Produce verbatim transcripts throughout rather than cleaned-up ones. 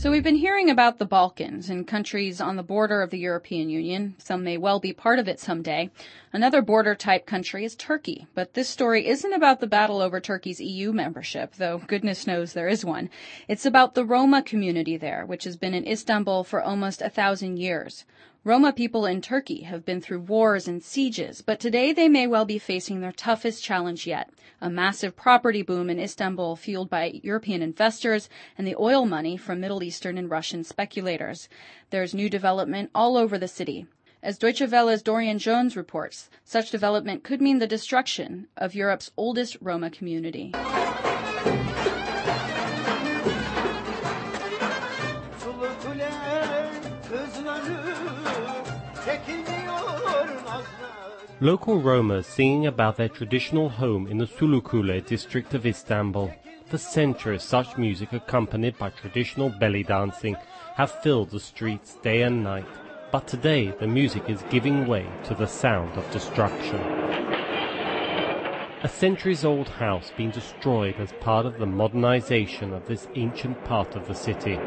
So we've been hearing about the Balkans and countries on the border of the European Union. Some may well be part of it someday. Another border-type country is Turkey. But this story isn't about the battle over Turkey's E U membership, though goodness knows there is one. It's about the Roma community there, which has been in Istanbul for almost a thousand years. Roma people in Turkey have been through wars and sieges, but today they may well be facing their toughest challenge yet, a massive property boom in Istanbul fueled by European investors and the oil money from Middle Eastern and Russian speculators. There's new development all over the city. As Deutsche Welle's Dorian Jones reports, such development could mean the destruction of Europe's oldest Roma community. Local Roma singing about their traditional home in the Sulukule district of Istanbul. For centuries, such music accompanied by traditional belly dancing have filled the streets day and night. But today, the music is giving way to the sound of destruction. A centuries-old house being destroyed as part of the modernization of this ancient part of the city.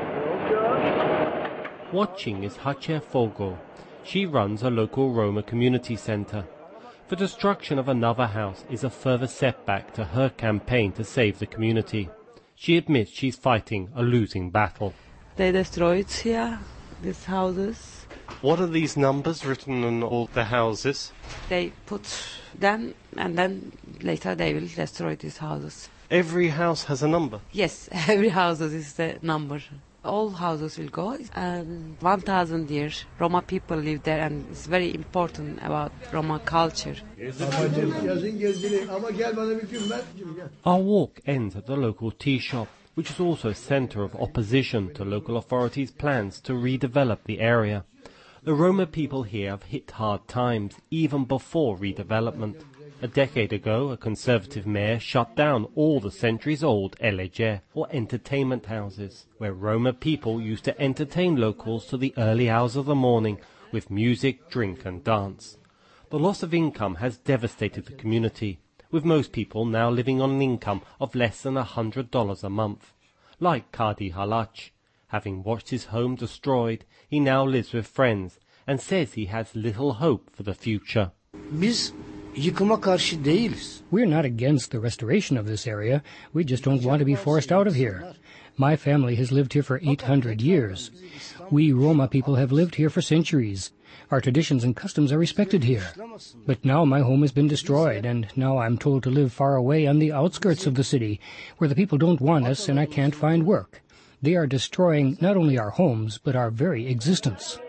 Watching is Hache Fogo. She runs a local Roma community center. The destruction of another house is a further setback to her campaign to save the community. She admits she's fighting a losing battle. They destroyed here, these houses. What are these numbers written on all the houses? They put them and then later they will destroy these houses. Every house has a number? Yes, every house is the number. All houses will go, and one thousand years Roma people live there, and it's very important about Roma culture. Our walk ends at the local tea shop, which is also a center of opposition to local authorities' plans to redevelop the area. The Roma people here have hit hard times, even before redevelopment. A decade ago, a conservative mayor shut down all the centuries-old Elece, or entertainment houses, where Roma people used to entertain locals to the early hours of the morning with music, drink and dance. The loss of income has devastated the community, with most people now living on an income of less than one hundred dollars a month. Like Kadi Halach, having watched his home destroyed, he now lives with friends and says he has little hope for the future. Biz yıkıma karşı değiliz. We're not against the restoration of this area. We just don't want to be forced out of here. My family has lived here for eight hundred years. We Roma people have lived here for centuries. Our traditions and customs are respected here. But now my home has been destroyed, and now I'm told to live far away on the outskirts of the city, where the people don't want us and I can't find work. They are destroying not only our homes, but our very existence.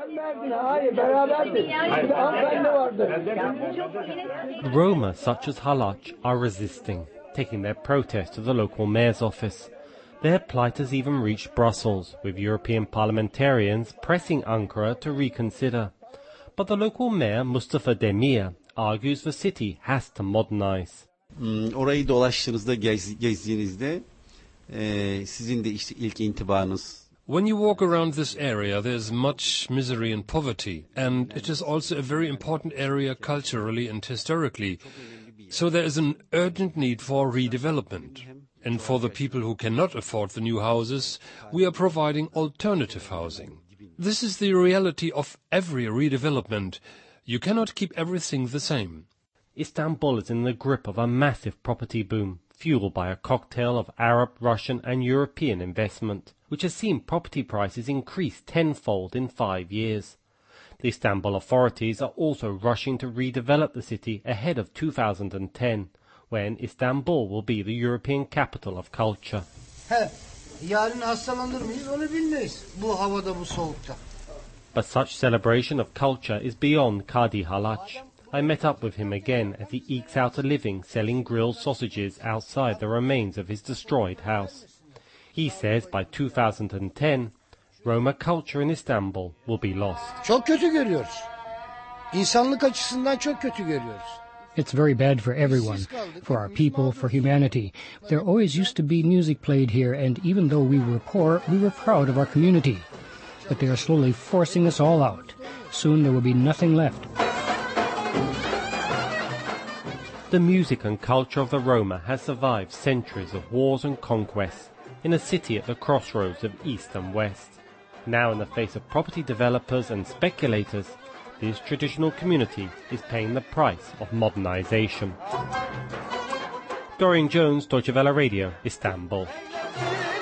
Roma such as Halach are resisting, taking their protest to the local mayor's office. Their plight has even reached Brussels, with European parliamentarians pressing Ankara to reconsider. But the local mayor, Mustafa Demir, argues the city has to modernize. Orayı dolaştığınızda, gezdiğinizde sizin de işte ilk intibanız. When you walk around this area, there's much misery and poverty, and it is also a very important area culturally and historically. So there is an urgent need for redevelopment. And for the people who cannot afford the new houses, we are providing alternative housing. This is the reality of every redevelopment. You cannot keep everything the same. Istanbul is in the grip of a massive property boom, fueled by a cocktail of Arab, Russian and European investment, which has seen property prices increase tenfold in five years. The Istanbul authorities are also rushing to redevelop the city ahead of two thousand ten, when Istanbul will be the European capital of culture. But such celebration of culture is beyond Kadi Halach. I met up with him again as he ekes out a living selling grilled sausages outside the remains of his destroyed house. He says by two thousand ten, Roma culture in Istanbul will be lost. Çok kötü görüyoruz. İnsanlık açısından çok kötü görüyoruz. It's very bad for everyone, for our people, for humanity. There always used to be music played here, and even though we were poor, we were proud of our community. But they are slowly forcing us all out. Soon there will be nothing left. The music and culture of the Roma has survived centuries of wars and conquests. in a city at the crossroads of East and West. Now, in the face of property developers and speculators, this traditional community is paying the price of modernization. Dorian Jones, Deutsche Welle Radio, Istanbul.